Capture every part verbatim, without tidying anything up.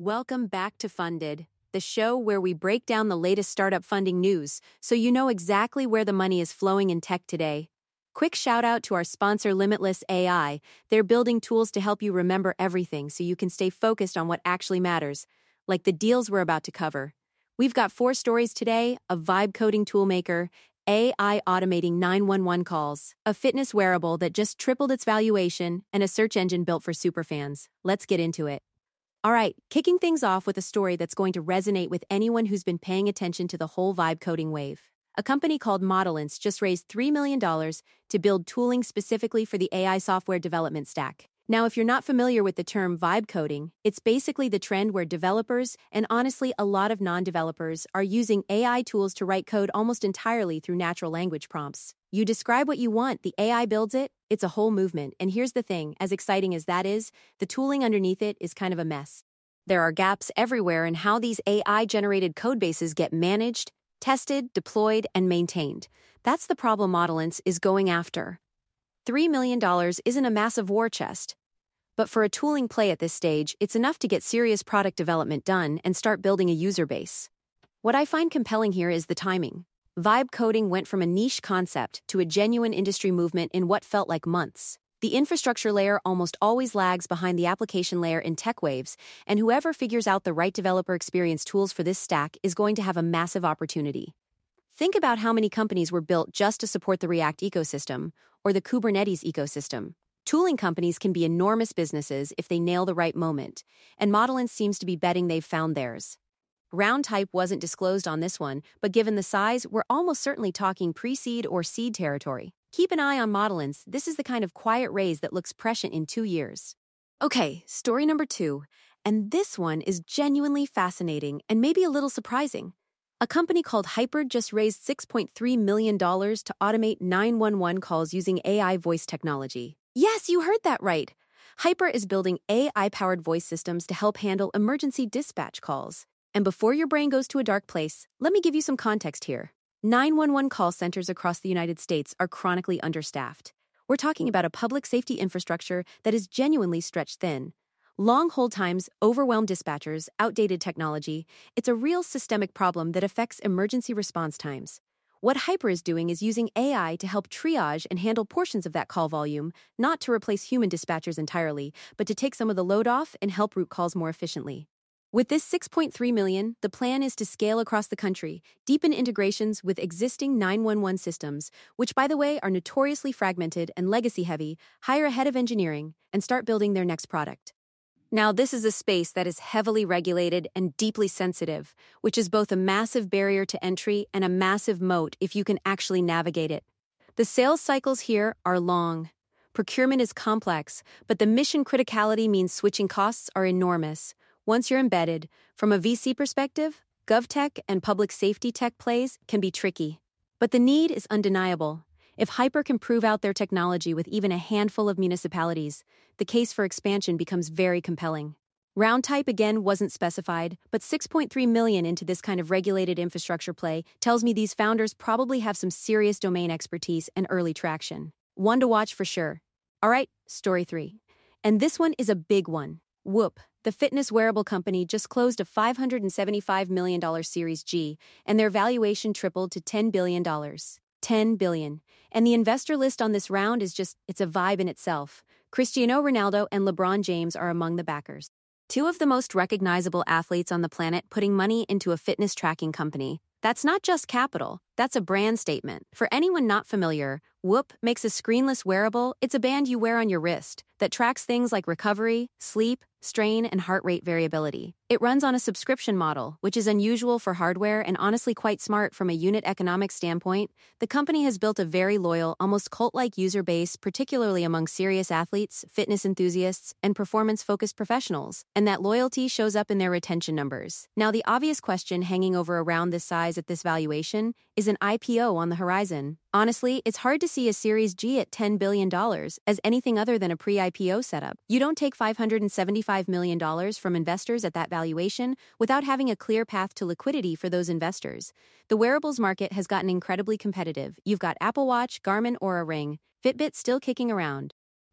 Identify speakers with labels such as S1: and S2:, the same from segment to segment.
S1: Welcome back to Funded, the show where we break down the latest startup funding news so you know exactly where the money is flowing in tech today. Quick shout out to our sponsor Limitless A I. They're building tools to help you remember everything so you can stay focused on what actually matters, like the deals we're about to cover. We've got four stories today: a vibe coding toolmaker, A I automating nine one one calls, a fitness wearable that just tripled its valuation, and a search engine built for superfans. Let's get into it. All right, kicking things off with a story that's going to resonate with anyone who's been paying attention to the whole vibe coding wave. A company called Modelance just raised three million dollars to build tooling specifically for the A I software development stack. Now, if you're not familiar with the term vibe coding, it's basically the trend where developers, and honestly a lot of non-developers, are using A I tools to write code almost entirely through natural language prompts. You describe what you want, the A I builds it. It's a whole movement, and here's the thing, as exciting as that is, the tooling underneath it is kind of a mess. There are gaps everywhere in how these A I-generated codebases get managed, tested, deployed, and maintained. That's the problem Modelance is going after. three million dollars isn't a massive war chest, but for a tooling play at this stage, it's enough to get serious product development done and start building a user base. What I find compelling here is the timing. Vibe coding went from a niche concept to a genuine industry movement in what felt like months. The infrastructure layer almost always lags behind the application layer in tech waves, and whoever figures out the right developer experience tools for this stack is going to have a massive opportunity. Think about how many companies were built just to support the React ecosystem or the Kubernetes ecosystem. Tooling companies can be enormous businesses if they nail the right moment, and Modelance seems to be betting they've found theirs. Round type wasn't disclosed on this one, but given the size, we're almost certainly talking pre-seed or seed territory. Keep an eye on Modelance. This is the kind of quiet raise that looks prescient in two years. Okay, story number two, and this one is genuinely fascinating and maybe a little surprising. A company called Hyper just raised six point three million dollars to automate nine one one calls using A I voice technology. Yes, you heard that right. Hyper is building A I-powered voice systems to help handle emergency dispatch calls. And before your brain goes to a dark place, let me give you some context here. nine one one call centers across the United States are chronically understaffed. We're talking about a public safety infrastructure that is genuinely stretched thin. Long hold times, overwhelmed dispatchers, outdated technology. It's a real systemic problem that affects emergency response times. What Hyper is doing is using A I to help triage and handle portions of that call volume, not to replace human dispatchers entirely, but to take some of the load off and help route calls more efficiently. With this six point three million dollars, the plan is to scale across the country, deepen integrations with existing nine one one systems, which, by the way, are notoriously fragmented and legacy-heavy, hire a head of engineering, and start building their next product. Now, this is a space that is heavily regulated and deeply sensitive, which is both a massive barrier to entry and a massive moat if you can actually navigate it. The sales cycles here are long. Procurement is complex, but the mission criticality means switching costs are enormous. Once you're embedded, from a V C perspective, GovTech and public safety tech plays can be tricky. But the need is undeniable. If Hyper can prove out their technology with even a handful of municipalities, the case for expansion becomes very compelling. Round type again wasn't specified, but six point three million dollars into this kind of regulated infrastructure play tells me these founders probably have some serious domain expertise and early traction. One to watch for sure. All right, story three. And this one is a big one. Whoop. The fitness wearable company just closed a five hundred seventy-five million dollars Series G, and their valuation tripled to ten billion dollars. ten billion dollars. And the investor list on this round is just, it's a vibe in itself. Cristiano Ronaldo and LeBron James are among the backers. Two of the most recognizable athletes on the planet putting money into a fitness tracking company. That's not just capital, that's a brand statement. For anyone not familiar, Whoop makes a screenless wearable. It's a band you wear on your wrist that tracks things like recovery, sleep, strain, and heart rate variability. It runs on a subscription model, which is unusual for hardware and honestly quite smart from a unit economics standpoint. The company has built a very loyal, almost cult-like user base, particularly among serious athletes, fitness enthusiasts, and performance-focused professionals, and that loyalty shows up in their retention numbers. Now, the obvious question hanging over around this size at this valuation is an I P O on the horizon. Honestly, it's hard to see a Series G at ten billion dollars as anything other than a pre-I P O setup. You don't take five hundred seventy-five million dollars from investors at that valuation without having a clear path to liquidity for those investors. The wearables market has gotten incredibly competitive. You've got Apple Watch, Garmin, Oura Ring, Fitbit still kicking around.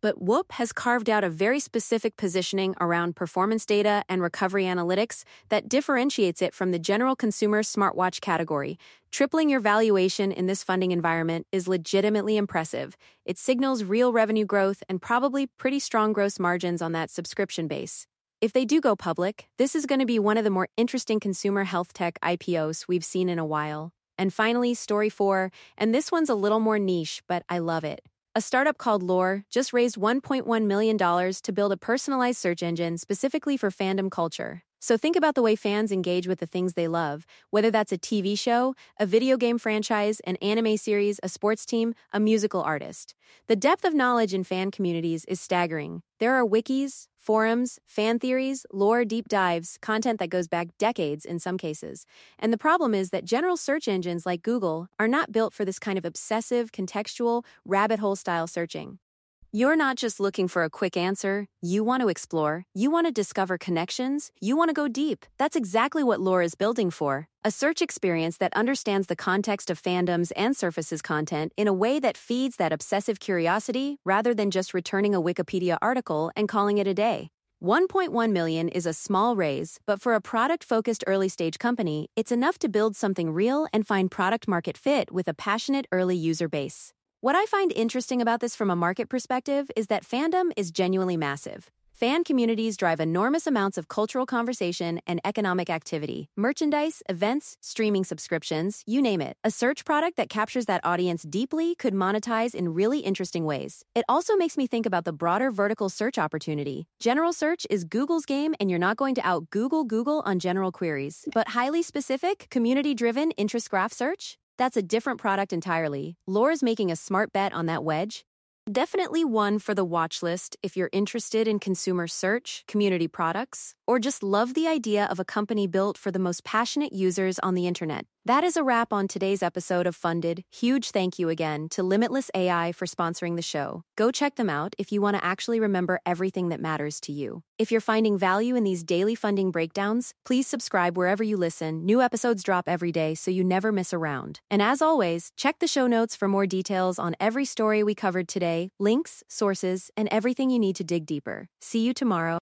S1: But Whoop has carved out a very specific positioning around performance data and recovery analytics that differentiates it from the general consumer smartwatch category. Tripling your valuation in this funding environment is legitimately impressive. It signals real revenue growth and probably pretty strong gross margins on that subscription base. If they do go public, this is going to be one of the more interesting consumer health tech I P Os we've seen in a while. And finally, story four, and this one's a little more niche, but I love it. A startup called Lore just raised one point one million dollars to build a personalized search engine specifically for fandom culture. So think about the way fans engage with the things they love, whether that's a T V show, a video game franchise, an anime series, a sports team, a musical artist. The depth of knowledge in fan communities is staggering. There are wikis, forums, fan theories, lore deep dives, content that goes back decades in some cases. And the problem is that general search engines like Google are not built for this kind of obsessive, contextual, rabbit hole style searching. You're not just looking for a quick answer. You want to explore. You want to discover connections. You want to go deep. That's exactly what Lore is building for. A search experience that understands the context of fandoms and surfaces content in a way that feeds that obsessive curiosity rather than just returning a Wikipedia article and calling it a day. one point one million dollars is a small raise, but for a product-focused early-stage company, it's enough to build something real and find product-market fit with a passionate early user base. What I find interesting about this from a market perspective is that fandom is genuinely massive. Fan communities drive enormous amounts of cultural conversation and economic activity. Merchandise, events, streaming subscriptions, you name it. A search product that captures that audience deeply could monetize in really interesting ways. It also makes me think about the broader vertical search opportunity. General search is Google's game, and you're not going to out-Google Google on general queries. But highly specific, community-driven interest graph search? That's a different product entirely. Lore is making a smart bet on that wedge. Definitely one for the watch list if you're interested in consumer search, community products, or just love the idea of a company built for the most passionate users on the internet. That is a wrap on today's episode of Funded. Huge thank you again to Limitless A I for sponsoring the show. Go check them out if you want to actually remember everything that matters to you. If you're finding value in these daily funding breakdowns, please subscribe wherever you listen. New episodes drop every day, so you never miss a round. And as always, check the show notes for more details on every story we covered today, links, sources, and everything you need to dig deeper. See you tomorrow.